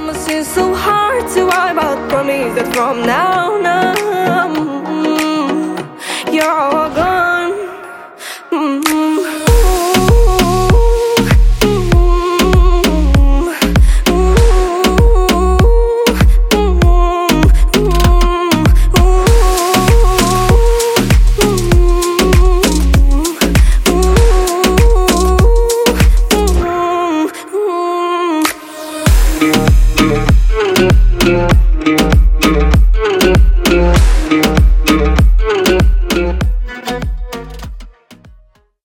Must seem so hard to wipe out. Promise that from now on, you're all gone. Yeah.